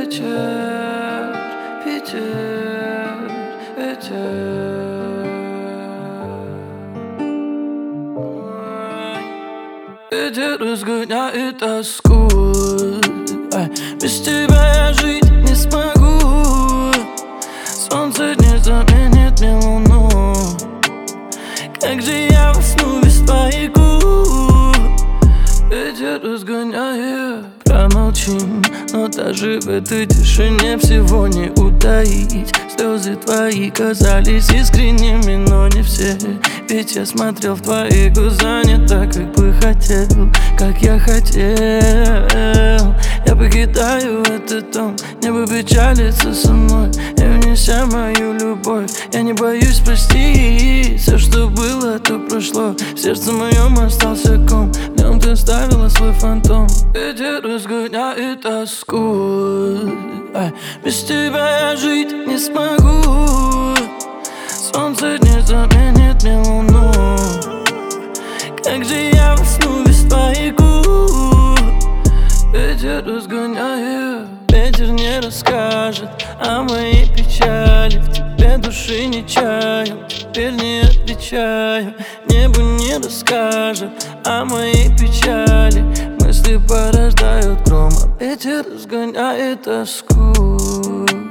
вечер, Питер, ветер. Ветер разгоняет тоску. Без тебя я жить не смогу. Солнце не заменит мне луну. Как же я усну без твоих губ? Ветер разгоняет. Промолчим, но даже в этой тишине всего не утаить. Слезы твои казались искренними, но не все. Ведь я смотрел в твои глаза не так, как бы хотел, как я хотел. Я покидаю этот дом, небо печалится со мной, и внеся мою любовь, я не боюсь простить. Все, что было, то прошло. В сердце моем остался ком, в нем ты оставила свой фантом. Ветер разгоняет тоску. Без тебя я жить не смогу. Солнце не заменит мне луну. Как же я усну без твоих губ? Ветер разгоняет. Ветер не расскажет о моей печали. В тебе души не чаю, теперь не отвечаю. Небо не расскажет о моей печали. Мысли порождают гром, а ветер разгоняет тоску.